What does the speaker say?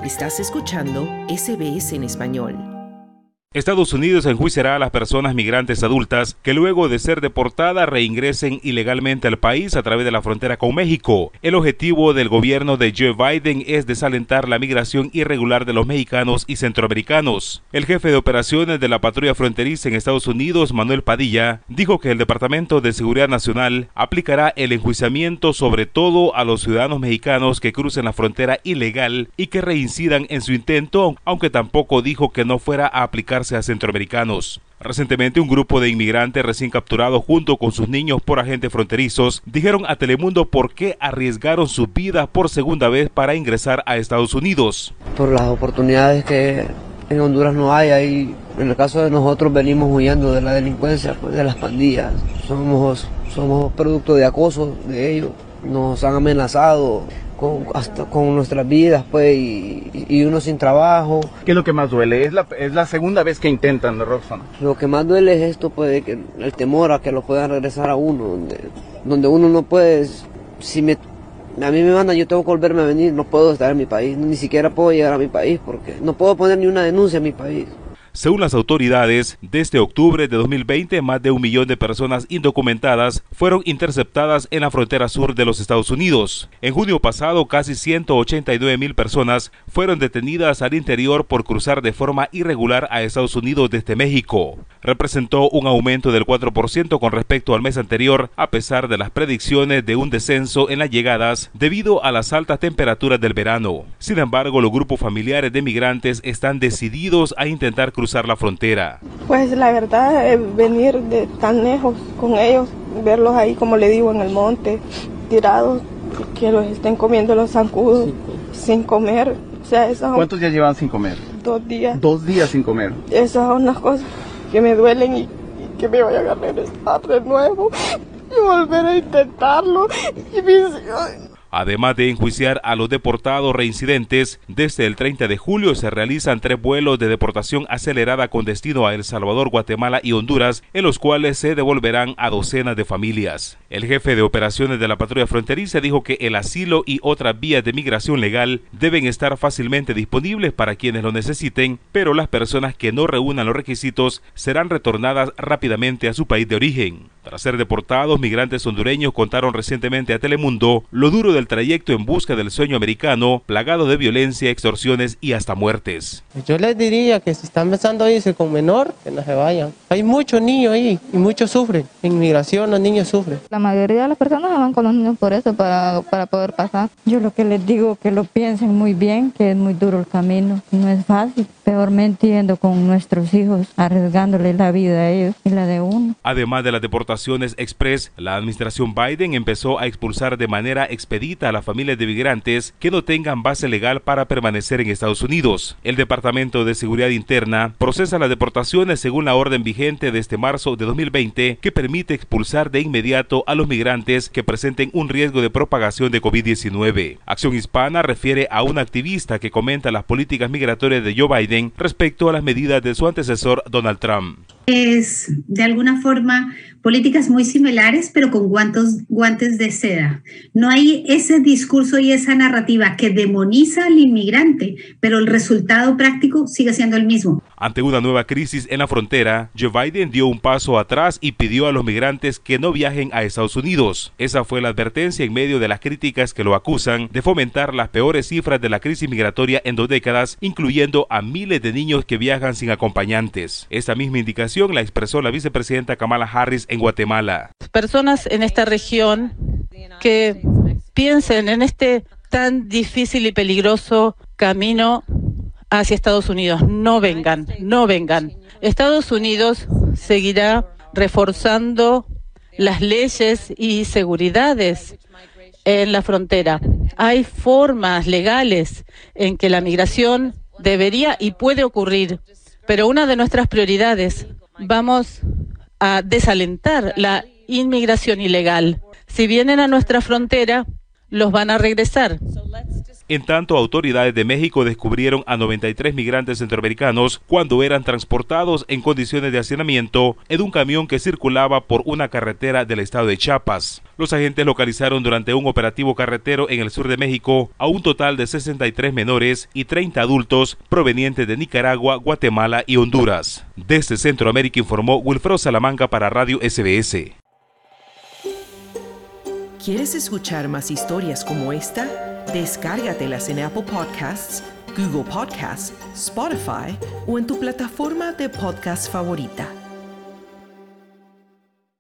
Estás escuchando SBS en español. Estados Unidos enjuiciará a las personas migrantes adultas que luego de ser deportadas reingresen ilegalmente al país a través de la frontera con México. El objetivo del gobierno de Joe Biden es desalentar la migración irregular de los mexicanos y centroamericanos. El jefe de operaciones de la patrulla fronteriza en Estados Unidos, Manuel Padilla, dijo que el Departamento de Seguridad Nacional aplicará el enjuiciamiento sobre todo a los ciudadanos mexicanos que crucen la frontera ilegal y que reincidan en su intento, aunque tampoco dijo que no fuera a aplicarse a centroamericanos. Recientemente, un grupo de inmigrantes recién capturados junto con sus niños por agentes fronterizos dijeron a Telemundo por qué arriesgaron sus vidas por segunda vez para ingresar a Estados Unidos. Por las oportunidades que en Honduras no hay, ahí en el caso de nosotros venimos huyendo de la delincuencia, pues, de las pandillas. Somos producto de acoso de ellos, nos han amenazado hasta con nuestras vidas, pues, y uno sin trabajo. ¿Qué es lo que más duele? Es la segunda vez que intentan, Roxana. Lo que más duele es esto, pues, que el temor a que lo puedan regresar a uno, donde uno no puede, a mí me mandan, yo tengo que volverme a venir, no puedo estar en mi país, ni siquiera puedo llegar a mi país, porque no puedo poner ni una denuncia en mi país. Según las autoridades, desde octubre de 2020, más de 1 millón de personas indocumentadas fueron interceptadas en la frontera sur de los Estados Unidos. En junio pasado, casi 189,000 personas fueron detenidas al interior por cruzar de forma irregular a Estados Unidos desde México. Representó un aumento del 4% con respecto al mes anterior, a pesar de las predicciones de un descenso en las llegadas debido a las altas temperaturas del verano. Sin embargo, los grupos familiares de migrantes están decididos a intentar cruzar la frontera. Pues la verdad, venir de tan lejos con ellos, verlos ahí, como le digo, en el monte, tirados, que los estén comiendo los zancudos, sin comer. O sea, ¿cuántos días llevan sin comer? 2 días. 2 días sin comer. Esas son las cosas que me duelen y que me vayan a regresar de nuevo y volver a intentarlo. Además de enjuiciar a los deportados reincidentes, desde el 30 de julio se realizan 3 vuelos de deportación acelerada con destino a El Salvador, Guatemala y Honduras, en los cuales se devolverán a docenas de familias. El jefe de operaciones de la patrulla fronteriza dijo que el asilo y otras vías de migración legal deben estar fácilmente disponibles para quienes lo necesiten, pero las personas que no reúnan los requisitos serán retornadas rápidamente a su país de origen. Tras ser deportados, migrantes hondureños contaron recientemente a Telemundo lo duro del trayecto en busca del sueño americano, plagado de violencia, extorsiones y hasta muertes. Yo les diría que si están pensando irse con menor, que no se vayan. Hay muchos niños ahí y muchos sufren. En inmigración los niños sufren. La mayoría de las personas van con los niños por eso, para poder pasar. Yo lo que les digo, que lo piensen muy bien, que es muy duro el camino, no es fácil. Peormente yendo con nuestros hijos, arriesgándoles la vida a ellos y la de uno. Además de las deportaciones express, la administración Biden empezó a expulsar de manera expedita a las familias de migrantes que no tengan base legal para permanecer en Estados Unidos. El Departamento de Seguridad Interna procesa las deportaciones según la orden vigente desde marzo de 2020 que permite expulsar de inmediato a los migrantes que presenten un riesgo de propagación de COVID-19. Acción Hispana refiere a una activista que comenta las políticas migratorias de Joe Biden respecto a las medidas de su antecesor Donald Trump. Es de alguna forma políticas muy similares, pero con guantes de seda. No hay ese discurso y esa narrativa que demoniza al inmigrante, pero el resultado práctico sigue siendo el mismo. Ante una nueva crisis en la frontera, Joe Biden dio un paso atrás y pidió a los migrantes que no viajen a Estados Unidos. Esa fue la advertencia en medio de las críticas que lo acusan de fomentar las peores cifras de la crisis migratoria en 2 décadas, incluyendo a miles de niños que viajan sin acompañantes. Esta misma indicación la expresó la vicepresidenta Kamala Harris en Guatemala. Personas en esta región que piensen en este tan difícil y peligroso camino hacia Estados Unidos, no vengan. Estados Unidos seguirá reforzando las leyes y seguridades en la frontera. Hay formas legales en que la migración debería y puede ocurrir, pero una de nuestras prioridades, vamos a desalentar la inmigración ilegal. Si vienen a nuestra frontera, los van a regresar. En tanto, autoridades de México descubrieron a 93 migrantes centroamericanos cuando eran transportados en condiciones de hacinamiento en un camión que circulaba por una carretera del estado de Chiapas. Los agentes localizaron durante un operativo carretero en el sur de México a un total de 63 menores y 30 adultos provenientes de Nicaragua, Guatemala y Honduras. Desde Centroamérica informó Wilfredo Salamanca para Radio SBS. ¿Quieres escuchar más historias como esta? Descárgatelas en Apple Podcasts, Google Podcasts, Spotify o en tu plataforma de podcast favorita.